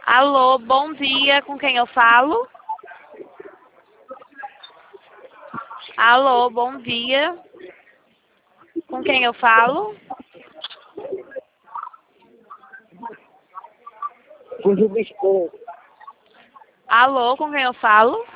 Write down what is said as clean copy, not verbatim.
Alô, bom dia, com quem eu falo? Alô, bom dia, com quem eu falo? Fugiu do escuro. Alô, com quem eu falo?